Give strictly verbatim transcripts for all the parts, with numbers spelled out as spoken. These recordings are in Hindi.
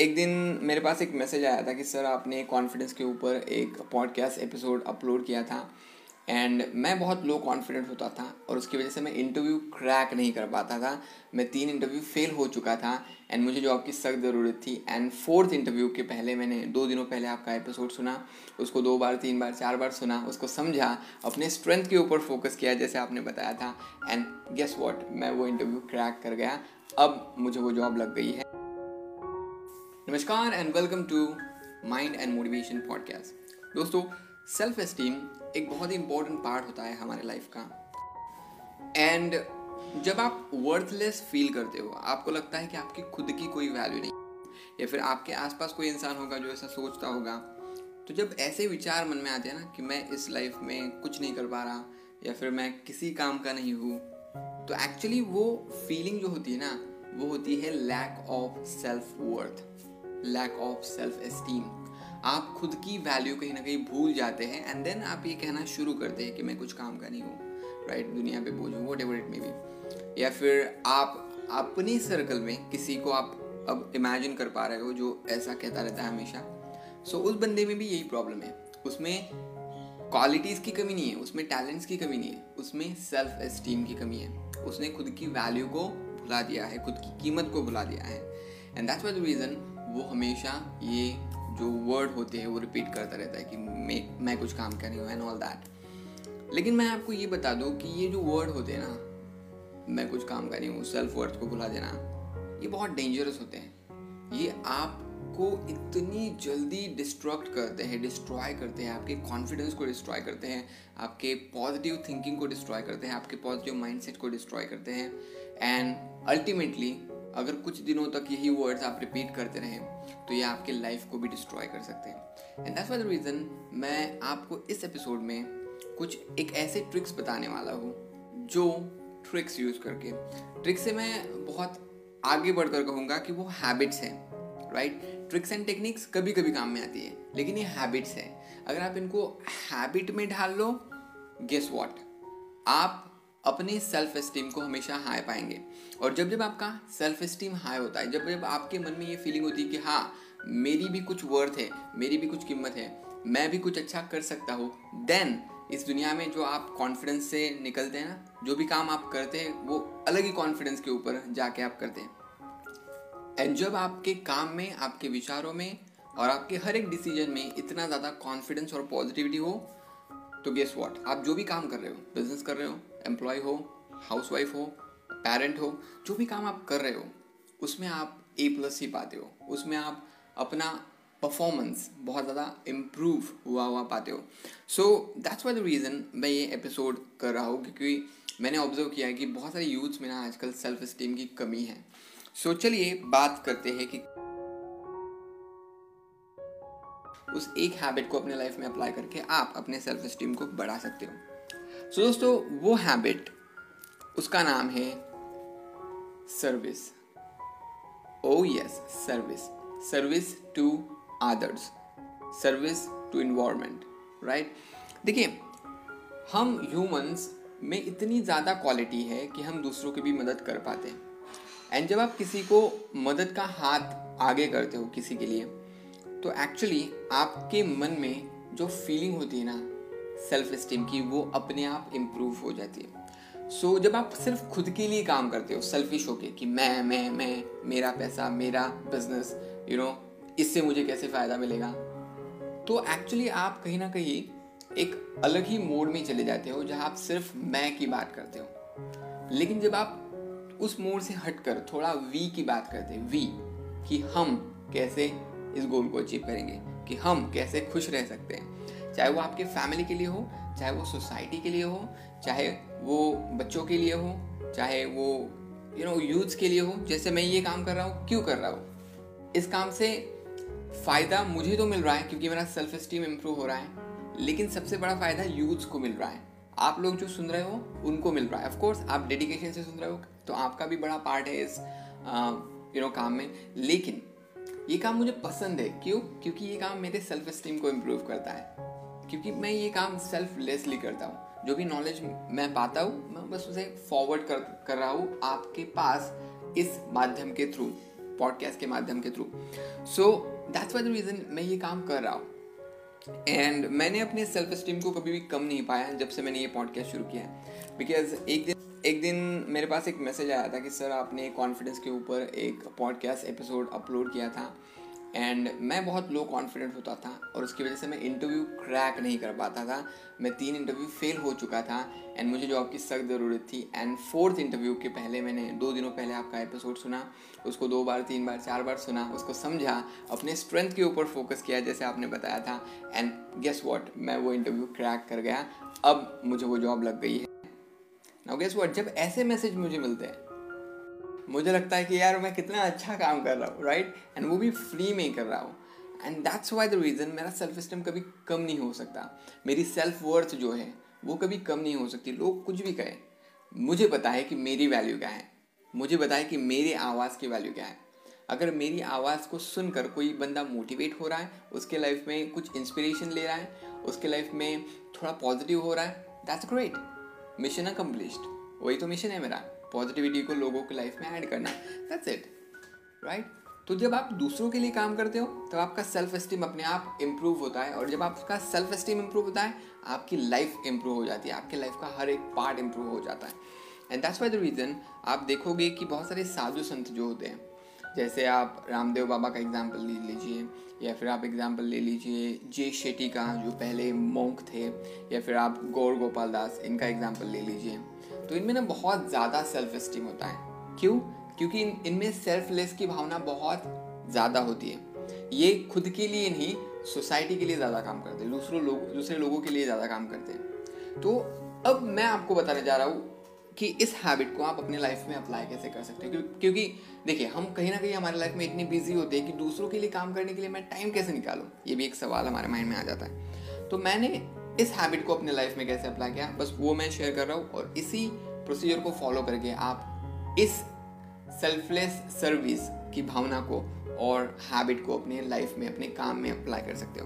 एक दिन मेरे पास एक मैसेज आया था कि सर आपने कॉन्फिडेंस के ऊपर एक पॉडकास्ट एपिसोड अपलोड किया था एंड मैं बहुत लो कॉन्फिडेंट होता था और उसकी वजह से मैं इंटरव्यू क्रैक नहीं कर पाता था। मैं तीन इंटरव्यू फेल हो चुका था एंड मुझे जॉब की सख्त ज़रूरत थी। एंड फोर्थ इंटरव्यू के पहले मैंने दो दिनों पहले आपका एपिसोड सुना, उसको दो बार तीन बार चार बार सुना, उसको समझा, अपने स्ट्रेंथ के ऊपर फोकस किया जैसे आपने बताया था एंड गेस व्हाट, मैं वो इंटरव्यू क्रैक कर गया। अब मुझे वो जॉब लग गई है। नमस्कार and welcome to mind and motivation podcast. दोस्तों, सेल्फ एस्टीम एक बहुत ही इंपॉर्टेंट पार्ट होता है हमारे लाइफ का। एंड जब आप वर्थलेस फील करते हो, आपको लगता है कि आपकी खुद की कोई वैल्यू नहीं, या फिर आपके आसपास कोई इंसान होगा जो ऐसा सोचता होगा, तो जब ऐसे विचार मन में आते हैं ना कि मैं इस लाइफ में कुछ नहीं कर पा रहा या फिर मैं किसी काम का नहीं हूँ, तो एक्चुअली वो फीलिंग जो होती है ना, वो होती है lack of self worth, lack of self esteem. आप खुद की वैल्यू कहीं ना कहीं भूल जाते हैं एंड देन आप ये कहना शुरू करते हैं कि मैं कुछ काम का नहीं हूँ, राइट, दुनिया पे बोझ हूँ, whatever it may be. या फिर आप अपने सर्कल में किसी को आप अब इमेजिन कर पा रहे हो जो ऐसा कहता रहता है हमेशा। सो so, उस बंदे में भी यही प्रॉब्लम है। उसमें क्वालिटीज़ की कमी नहीं है, उसमें टैलेंट्स की कमी नहीं है, उसमें सेल्फ एस्टीम की कमी है। उसने खुद की वैल्यू को भुला दिया है, खुद की कीमत को भुला दिया है। And that's why the reason वो हमेशा ये जो वर्ड होते हैं वो रिपीट करता रहता है कि मैं मैं कुछ काम कर रही हूँ एंड ऑल दैट। लेकिन मैं आपको ये बता दूँ कि ये जो वर्ड होते हैं ना, मैं कुछ काम कर रही हूँ, सेल्फ वर्थ को भुला देना, ये बहुत डेंजरस होते हैं। ये आपको इतनी जल्दी डिस्ट्रक्ट करते हैं, डिस्ट्रॉय करते हैं, आपके कॉन्फिडेंस को डिस्ट्रॉय करते हैं, आपके पॉजिटिव थिंकिंग को डिस्ट्रॉय करते हैं, आपके पॉजिटिव माइंडसेट को डिस्ट्रॉय करते हैं। एंड अल्टीमेटली अगर कुछ दिनों तक यही वर्ड्स आप रिपीट करते रहें तो ये आपके लाइफ को भी डिस्ट्रॉय कर सकते हैं। And that's why the reason मैं आपको इस एपिसोड में कुछ एक ऐसे ट्रिक्स बताने वाला हूँ जो ट्रिक्स यूज़ करके, ट्रिक्स से मैं बहुत आगे बढ़कर कहूँगा कि वो हैबिट्स हैं, राइट। ट्रिक्स एंड टेक्निक्स कभी कभी काम में आती है, लेकिन ये हैबिट्स हैं। अगर आप इनको हैबिट में ढाल लो, गेस व्हाट, आप अपने सेल्फ एस्टीम को हमेशा हाई पाएंगे। और जब जब आपका सेल्फ एस्टीम हाई होता है, जब जब आपके मन में ये फीलिंग होती है कि हाँ, मेरी भी कुछ वर्थ है, मेरी भी कुछ कीमत है, मैं भी कुछ अच्छा कर सकता हूँ, देन इस दुनिया में जो आप कॉन्फिडेंस से निकलते हैं ना, जो भी काम आप करते हैं वो अलग ही कॉन्फिडेंस के ऊपर जाके आप करते हैं। एंड जब आपके काम में, आपके विचारों में और आपके हर एक डिसीजन में इतना ज़्यादा कॉन्फिडेंस और पॉजिटिविटी हो, तो गेस व्हाट, आप जो भी काम कर रहे हो, बिजनेस कर रहे हो, एम्प्लॉय हो, हाउसवाइफ हो, पेरेंट हो, जो भी काम आप कर रहे हो उसमें आप ए प्लस ही पाते हो, उसमें आप अपना परफॉर्मेंस बहुत ज़्यादा इम्प्रूव हुआ हुआ पाते हो। So that's why the reason मैं ये एपिसोड कर रहा हूँ, क्योंकि मैंने ऑब्जर्व किया है कि बहुत सारे यूथ्स में ना आजकल सेल्फ एस्टीम की कमी है। सो so, चलिए बात करते हैं कि उस एक हैबिट को अपने लाइफ में अप्लाई करके आप अपने सेल्फ एस्टीम को बढ़ा सकते हो। सो so, दोस्तों, वो हैबिट, उसका नाम है service. Oh yes, service. Service to others, service to environment, right. देखिए, हम ह्यूमंस में इतनी ज़्यादा क्वालिटी है कि हम दूसरों की भी मदद कर पाते हैं। एंड जब आप किसी को मदद का हाथ आगे करते हो किसी के लिए, तो एक्चुअली आपके मन में जो फीलिंग होती है ना सेल्फ एस्टीम की, वो अपने आप इम्प्रूव हो जाती है। सो so, जब आप सिर्फ खुद के लिए काम करते हो, सेल्फिश होके कि मैं मैं मैं मेरा पैसा, मेरा बिजनेस, यू नो, इससे मुझे कैसे फ़ायदा मिलेगा, तो एक्चुअली आप कहीं ना कहीं एक अलग ही मोड में चले जाते हो जहाँ आप सिर्फ मैं की बात करते हो। लेकिन जब आप उस मोड से हटकर थोड़ा वी की बात करते हैं, वी, कि हम कैसे इस गोल को अचीव करेंगे, कि हम कैसे खुश रह सकते हैं, चाहे वो आपके फैमिली के लिए हो, चाहे वो सोसाइटी के लिए हो, चाहे वो बच्चों के लिए हो, चाहे वो यू नो यूथ्स के लिए हो। जैसे मैं ये काम कर रहा हूँ, क्यों कर रहा हूँ, इस काम से फ़ायदा मुझे तो मिल रहा है क्योंकि मेरा सेल्फ एस्टीम इम्प्रूव हो रहा है, लेकिन सबसे बड़ा फ़ायदा यूथ्स को मिल रहा है। आप लोग जो सुन रहे हो उनको मिल रहा है। ऑफकोर्स आप डेडिकेशन से सुन रहे हो तो आपका भी बड़ा पार्ट है इस यू नो काम में, लेकिन ये काम मुझे पसंद है। क्यों? क्योंकि ये काम मेरे सेल्फ एस्टीम को इम्प्रूव करता है, क्योंकि मैं ये काम सेल्फलेसली करता हूँ। जो भी नॉलेज मैं पाता हूँ मैं बस उसे फॉरवर्ड कर कर रहा हूँ आपके पास इस माध्यम के थ्रू, पॉडकास्ट के माध्यम के through. So that's why the reason मैं ये काम कर रहा हूँ. एंड मैंने अपने सेल्फ एस्टीम को कभी भी कम नहीं पाया जब से मैंने ये पॉडकास्ट शुरू किया है. बिकॉज एक दिन एक दिन मेरे पास एक मैसेज आया था कि सर आपने कॉन्फिडेंस के ऊपर एक पॉडकास्ट एपिसोड अपलोड किया था. एंड मैं बहुत लो कॉन्फिडेंट होता था और उसकी वजह से मैं इंटरव्यू क्रैक नहीं कर पाता था. मैं तीन इंटरव्यू फेल हो चुका था एंड मुझे जॉब की सख्त ज़रूरत थी. एंड फोर्थ इंटरव्यू के पहले मैंने दो दिनों पहले आपका एपिसोड सुना, उसको दो बार तीन बार चार बार सुना, उसको समझा, अपने स्ट्रेंथ के ऊपर फोकस किया जैसे आपने बताया था. एंड गेस व्हाट, मैं वो इंटरव्यू क्रैक कर गया. अब मुझे वो जॉब लग गई है. नाउ गेस व्हाट, जब ऐसे मैसेज मुझे मिलते हैं मुझे लगता है कि यार मैं कितना अच्छा काम कर रहा हूँ, राइट. एंड वो भी फ्री में ही कर रहा हूँ. And that's why the reason मेरा सेल्फ एस्टीम कभी कम नहीं हो सकता. मेरी सेल्फ वर्थ जो है वो कभी कम नहीं हो सकती. लोग कुछ भी कहें, मुझे पता है कि मेरी वैल्यू क्या है. मुझे पता है कि मेरी आवाज़ की वैल्यू क्या है. अगर मेरी आवाज़ को सुनकर कोई बंदा मोटिवेट हो रहा है, उसके लाइफ में कुछ इंस्पिरेशन ले रहा है, उसके लाइफ में थोड़ा पॉजिटिव हो रहा है, दैट्स ग्रेट. Mission accomplished. वही तो मिशन है मेरा, पॉजिटिविटी को लोगों की लाइफ में ऐड करना. That's it, right. तो जब आप दूसरों के लिए काम करते हो तब आपका सेल्फ एस्टीम अपने आप इम्प्रूव होता है. और जब आपका सेल्फ एस्टीम इम्प्रूव होता है आपकी लाइफ इम्प्रूव हो जाती है. आपकी लाइफ का हर एक पार्ट इम्प्रूव हो जाता है. And that's why the reason आप देखोगे कि बहुत सारे साधु संत जो होते हैं, जैसे आप रामदेव बाबा का एग्जाम्पल ले लीजिए, या फिर आप एग्जाम्पल ले लीजिए जे शेट्टी का जो पहले मोंक थे, या फिर आप गौर गोपाल दास, इनका एग्जाम्पल ले लीजिए. तो इनमें ना बहुत ज़्यादा सेल्फ एस्टीम होता है. क्यों? क्योंकि इन इनमें सेल्फलेस की भावना बहुत ज़्यादा होती है. ये खुद के लिए नहीं, सोसाइटी के लिए ज़्यादा काम करते हैं, दूसरों लोग दूसरे लोगों के लिए ज़्यादा काम करते हैं. तो अब मैं आपको बताने जा रहा हूँ कि इस हैबिट को आप अपने लाइफ में अप्लाई कैसे कर सकते हैं. क्योंकि देखिए, हम कहीं ना कहीं हमारे लाइफ में इतनी बिजी होते हैं कि दूसरों के लिए काम करने के लिए मैं टाइम कैसे निकालूं, ये भी एक सवाल हमारे माइंड में आ जाता है. तो मैंने इस हैबिट को अपने लाइफ में कैसे अप्लाई किया, बस वो मैं शेयर कर रहा हूँ. और इसी प्रोसीजर को फॉलो करके आप इस सेल्फलेस सर्विस की भावना को और हैबिट को अपने लाइफ में, अपने काम में अप्लाई कर सकते हो.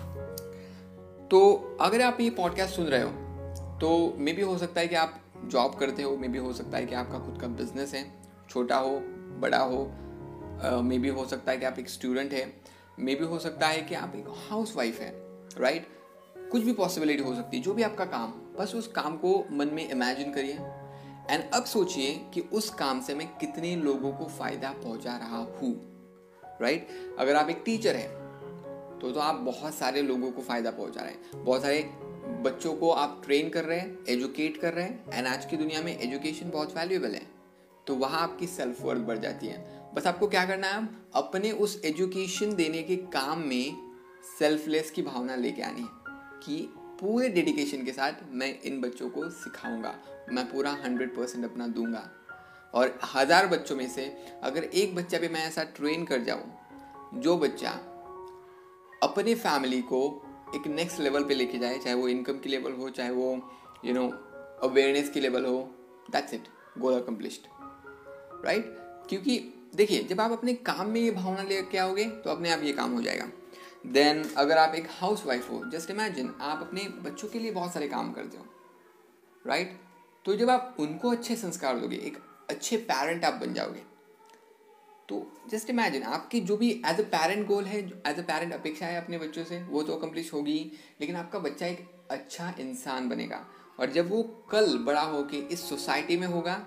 तो अगर आप ये पॉडकास्ट सुन रहे हो तो मे बी हो सकता है कि आप जॉब करते हो, मे बी हो सकता है कि आपका खुद का बिजनेस है, छोटा हो बड़ा हो, मे बी हो सकता है कि आप एक स्टूडेंट है, मे बी हो सकता है कि आप एक हाउस वाइफ है, राइट. कुछ भी पॉसिबिलिटी हो सकती है. जो भी आपका काम, बस उस काम को मन में इमेजिन करिए एंड अब सोचिए कि उस काम से मैं कितने लोगों को फ़ायदा पहुंचा रहा हूँ, राइट. अगर आप एक टीचर हैं तो तो आप बहुत सारे लोगों को फ़ायदा पहुंचा रहे हैं, बहुत सारे बच्चों को आप ट्रेन कर रहे हैं, एजुकेट कर रहे हैं. एंड आज की दुनिया में एजुकेशन बहुत वैल्यूएबल है, तो वहाँ आपकी सेल्फ वर्थ बढ़ जाती है. बस आपको क्या करना है, अपने उस एजुकेशन देने के काम में सेल्फलेस की भावना लेके आनी है कि पूरे डेडिकेशन के साथ मैं इन बच्चों को सिखाऊंगा, मैं पूरा हंड्रेड परसेंट अपना दूंगा. और हज़ार बच्चों में से अगर एक बच्चा भी मैं ऐसा ट्रेन कर जाऊँ जो बच्चा अपने फैमिली को एक नेक्स्ट लेवल पे लेके जाए, चाहे वो इनकम की लेवल हो, चाहे वो यू नो अवेयरनेस की लेवल हो, that's it, goal accomplished, right. क्योंकि देखिए, जब आप अपने काम में ये भावना लेके आओगे तो अपने आप ये काम हो जाएगा. देन अगर आप एक हाउस वाइफ हो, जस्ट इमेजिन आप अपने बच्चों के लिए बहुत सारे काम करते हो, राइट. तो जब आप उनको अच्छे संस्कार दोगे, एक अच्छे पेरेंट आप बन जाओगे, तो जस्ट इमेजिन आपकी जो भी एज अ पेरेंट गोल है, एज अ पेरेंट अपेक्षा है अपने बच्चों से, वो तो अकम्प्लिश होगी, लेकिन आपका बच्चा एक अच्छा इंसान बनेगा. और जब वो कल बड़ा होके इस सोसाइटी में होगा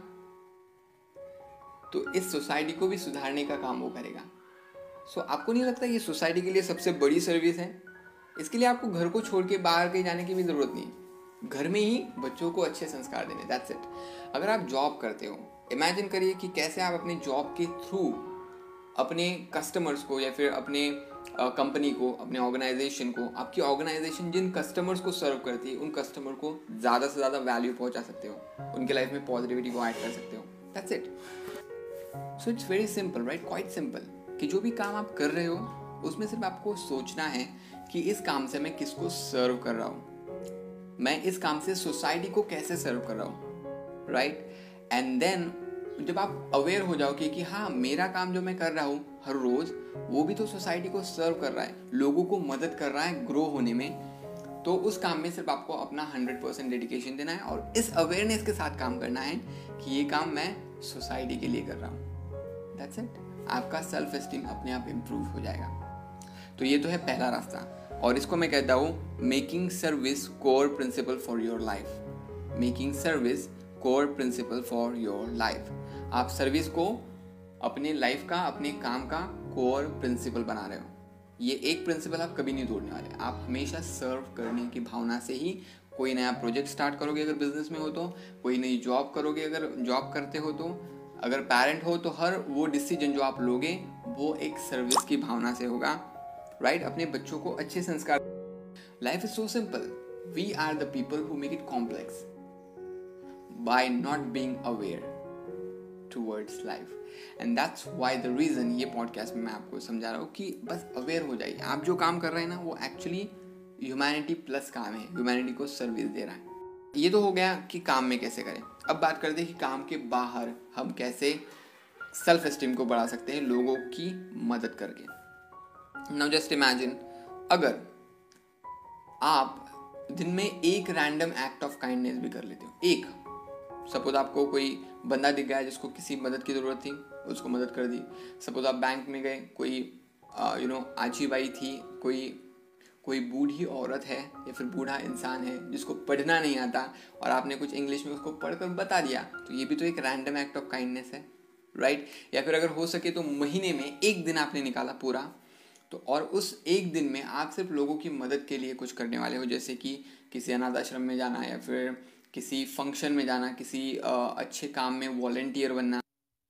तो इस सोसाइटी को भी सुधारने का काम वो करेगा. सो so, आपको नहीं लगता ये सोसाइटी के लिए सबसे बड़ी सर्विस है? इसके लिए आपको घर को छोड़ के बाहर कहीं जाने की भी ज़रूरत नहीं, घर में ही बच्चों को अच्छे संस्कार देने, दैट्स इट. अगर आप जॉब करते हो, इमेजिन करिए कि कैसे आप अपने जॉब के थ्रू अपने कस्टमर्स को, या फिर अपने कंपनी uh, को, अपने ऑर्गेनाइजेशन को, आपकी ऑर्गेनाइजेशन जिन कस्टमर्स को सर्व करती है उन कस्टमर को ज़्यादा से ज़्यादा वैल्यू पहुंचा सकते हो, उनके लाइफ में पॉजिटिविटी को ऐड कर सकते हो. That's it. So it's very simple, right, quite simple, कि जो भी काम आप कर रहे हो उसमें सिर्फ आपको सोचना है कि इस काम से मैं किसको सर्व कर रहा हूँ, मैं इस काम से सोसाइटी को कैसे सर्व कर रहा हूँ, राइट. एंड देन जब आप अवेयर हो जाओगे कि हाँ, मेरा काम जो मैं कर रहा हूँ हर रोज़, वो भी तो सोसाइटी को सर्व कर रहा है, लोगों को मदद कर रहा है ग्रो होने में, तो उस काम में सिर्फ आपको अपना हंड्रेड परसेंट डेडिकेशन देना है और इस अवेयरनेस के साथ काम करना है कि ये काम मैं सोसाइटी के लिए कर रहा हूँ. That's it. आपका सेल्फ एस्टीम अपने आप इम्प्रूव हो जाएगा। तो ये तो है पहला रास्ता, और इसको मैं कहता हूँ making service core principle for your life. Making service core principle for your life. आप सर्विस को अपने लाइफ का, अपने काम का कोर प्रिंसिपल बना रहे हो। ये एक प्रिंसिपल आप कभी नहीं तोड़ने वाले। आप हमेशा सर्व करने की भावना से ही कोई नया प्रोजेक्ट स्टार्ट करोगे अगर बिजनेस में हो तो, कोई नई जॉब करोगे अगर जॉब करते हो तो, अगर पेरेंट हो तो हर वो डिसीजन जो आप लोगे वो एक सर्विस की भावना से होगा, राइट right? अपने बच्चों को अच्छे संस्कार। Life is so simple, we are the people who make it complex by not being aware towards life. And that's why the reason ये पॉडकास्ट में मैं आपको समझा रहा हूँ कि बस अवेयर हो जाइए। आप जो काम कर रहे हैं ना वो एक्चुअली ह्यूमैनिटी प्लस काम है, ह्यूमैनिटी को सर्विस दे रहा है। ये तो हो गया कि काम में कैसे करें। अब बात करते हैं कि काम के बाहर हम कैसे सेल्फ एस्टीम को बढ़ा सकते हैं लोगों की मदद करके। नाउ जस्ट इमेजिन, अगर आप दिन में एक रैंडम एक्ट ऑफ काइंडनेस भी कर लेते हो, एक, सपोज आपको कोई बंदा दिख गया जिसको किसी मदद की ज़रूरत थी, उसको मदद कर दी। सपोज आप बैंक में गए, कोई यू नो आजी बाई थी, कोई कोई बूढ़ी औरत है या फिर बूढ़ा इंसान है जिसको पढ़ना नहीं आता और आपने कुछ इंग्लिश में उसको पढ़कर बता दिया, तो ये भी तो एक रैंडम एक्ट ऑफ काइंडनेस है, राइट right? या फिर अगर हो सके तो महीने में एक दिन आपने निकाला पूरा, तो और उस एक दिन में आप सिर्फ लोगों की मदद के लिए कुछ करने वाले हो, जैसे कि किसी अनाथ आश्रम में जाना या फिर किसी फंक्शन में जाना, किसी अच्छे काम में वॉलंटियर बनना,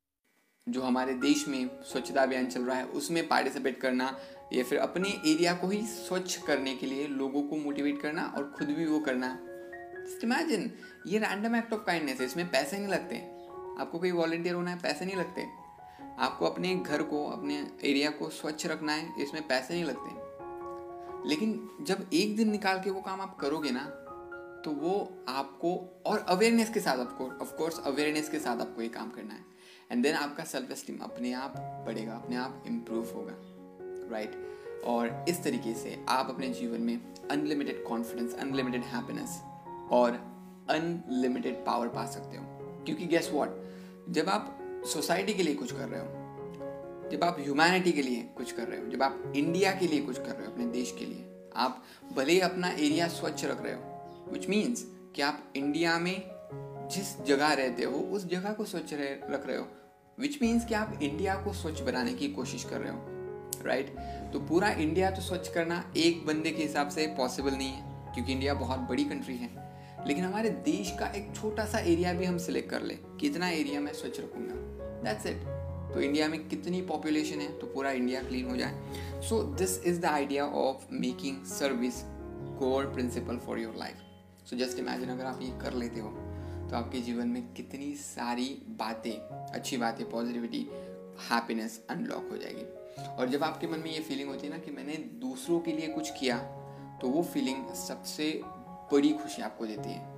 जो हमारे देश में स्वच्छता अभियान चल रहा है उसमें पार्टिसिपेट करना, या फिर अपने एरिया को ही स्वच्छ करने के लिए लोगों को मोटिवेट करना और खुद भी वो करना। जस्ट इमेजिन, ये रैंडम एक्ट ऑफ काइंडनेस है, इसमें पैसे नहीं लगते। आपको कोई वॉलंटियर होना है, पैसे नहीं लगते। आपको अपने घर को, अपने एरिया को स्वच्छ रखना है, इसमें पैसे नहीं लगते। लेकिन जब एक दिन निकाल के वो काम आप करोगे ना, तो वो आपको, और अवेयरनेस के साथ, आपको ऑफ कोर्स अवेयरनेस के साथ आपको ये काम करना है, एंड देन आपका सेल्फ एस्टीम अपने आप बढ़ेगा, अपने आप इम्प्रूव होगा, राइट right? और इस तरीके से आप अपने जीवन में अनलिमिटेड कॉन्फिडेंस, अनलिमिटेड हैप्पीनेस और अनलिमिटेड पावर पा सकते हो। क्योंकि गेस व्हाट, जब आप सोसाइटी के लिए कुछ कर रहे हो, जब आप ह्यूमैनिटी के लिए कुछ कर रहे हो, जब आप इंडिया के लिए कुछ कर रहे हो, अपने देश के लिए, आप भले ही अपना एरिया स्वच्छ रख रहे हो, विच मीन्स कि आप इंडिया में जिस जगह रहते हो उस जगह को स्वच्छ रख रहे हो, विच मीन्स कि आप इंडिया को स्वच्छ बनाने की कोशिश कर रहे हो, राइट right? तो पूरा इंडिया तो स्वच्छ करना एक बंदे के हिसाब से पॉसिबल नहीं है, क्योंकि इंडिया बहुत बड़ी कंट्री है। लेकिन हमारे देश का एक छोटा सा एरिया भी हम सिलेक्ट कर ले, कितना एरिया मैं स्वच्छ रखूंगा, दैट्स इट। तो इंडिया में कितनी पॉपुलेशन है, तो पूरा इंडिया क्लीन हो जाए। So this is the idea of making service core principle for your life. So just imagine, अगर आप ये कर लेते हो तो आपके जीवन में कितनी सारी बातें, अच्छी बातें, पॉजिटिविटी, हैप्पीनेस अनलॉक हो जाएगी। और जब आपके मन में ये फीलिंग होती है ना कि मैंने दूसरों के लिए कुछ किया, तो वो फीलिंग सबसे बड़ी खुशी आपको देती है।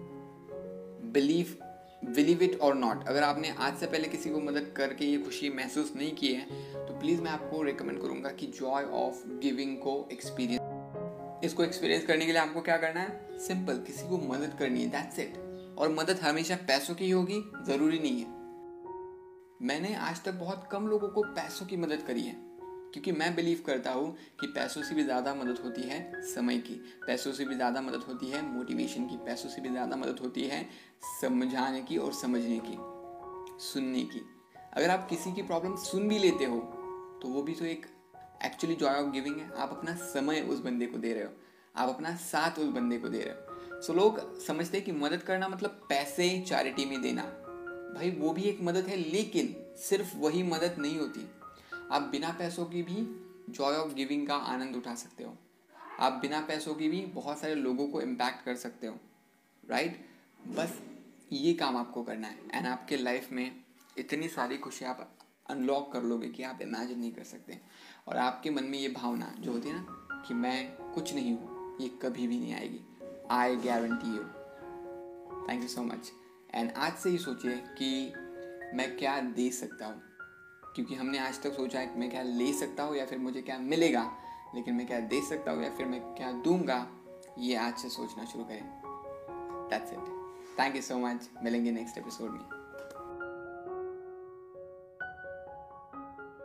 बिलीव बिलीव इट और नॉट, अगर आपने आज से पहले किसी को मदद करके ये खुशी महसूस नहीं की है, तो प्लीज़ मैं आपको रिकमेंड करूंगा कि जॉय ऑफ गिविंग को एक्सपीरियंस इसको एक्सपीरियंस करने के लिए आपको क्या करना है, सिंपल, किसी को मदद करनी है, दैट्स इट। और मदद हमेशा पैसों की होगी, ज़रूरी नहीं है। मैंने आज तक बहुत कम लोगों को पैसों की मदद करी है, क्योंकि मैं बिलीव करता हूँ कि पैसों से भी ज़्यादा मदद होती है समय की, पैसों से भी ज़्यादा मदद होती है मोटिवेशन की, पैसों से भी ज़्यादा मदद होती है समझाने की और समझने की, सुनने की। अगर आप किसी की प्रॉब्लम सुन भी लेते हो तो वो भी तो एक एक्चुअली जॉय ऑफ गिविंग है। आप अपना समय उस बंदे को दे रहे हो, आप अपना साथ उस बंदे को दे रहे हो। सो लोग समझते हैं कि मदद करना मतलब पैसे चैरिटी में देना। भाई वो भी एक मदद है, लेकिन सिर्फ वही मदद नहीं होती। आप बिना पैसों की भी जॉय ऑफ गिविंग का आनंद उठा सकते हो। आप बिना पैसों की भी बहुत सारे लोगों को इम्पैक्ट कर सकते हो, राइट? बस ये काम आपको करना है, एंड आपके लाइफ में इतनी सारी खुशी आप अनलॉक कर लोगे कि आप इमेजिन नहीं कर सकते। और आपके मन में ये भावना जो होती है ना कि मैं कुछ नहीं हूँ, ये कभी भी नहीं आएगी। I guarantee you. Thank you so much. And आज से ही सोचिए कि मैं क्या दे सकता हूँ, क्योंकि हमने आज तक सोचा है कि मैं क्या ले सकता हूँ या फिर मुझे क्या मिलेगा, लेकिन मैं क्या दे सकता हूँ या फिर मैं क्या दूंगा, ये आज से सोचना शुरू करें। That's it. Thank you so much. मिलेंगे नेक्स्ट एपिसोड में।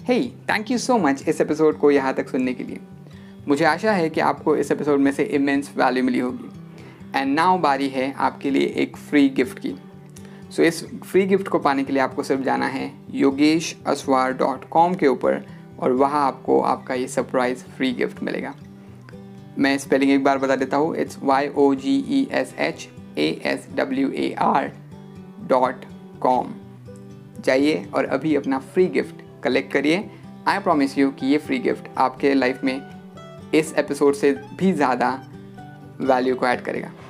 Hey thank you so much इस एपिसोड को यहाँ तक सुनने के लिए। मुझे आशा है कि आपको इस एपिसोड में से इमेंस वैल्यू मिली होगी। एंड नाउ बारी है आपके लिए एक फ्री गिफ्ट की। सो so, इस फ्री गिफ्ट को पाने के लिए आपको सिर्फ जाना है योगेश असवार डॉट कॉम के ऊपर और वहाँ आपको आपका ये सरप्राइज़ फ्री गिफ्ट मिलेगा। मैं स्पेलिंग एक बार बता देता हूँ, it's Y O G E S H A S W A R dot com. जाइए और अभी अपना फ्री गिफ्ट कलेक्ट करिए। आई प्रॉमिस यू कि ये फ्री गिफ्ट आपके लाइफ में इस एपिसोड से भी ज़्यादा वैल्यू को ऐड करेगा।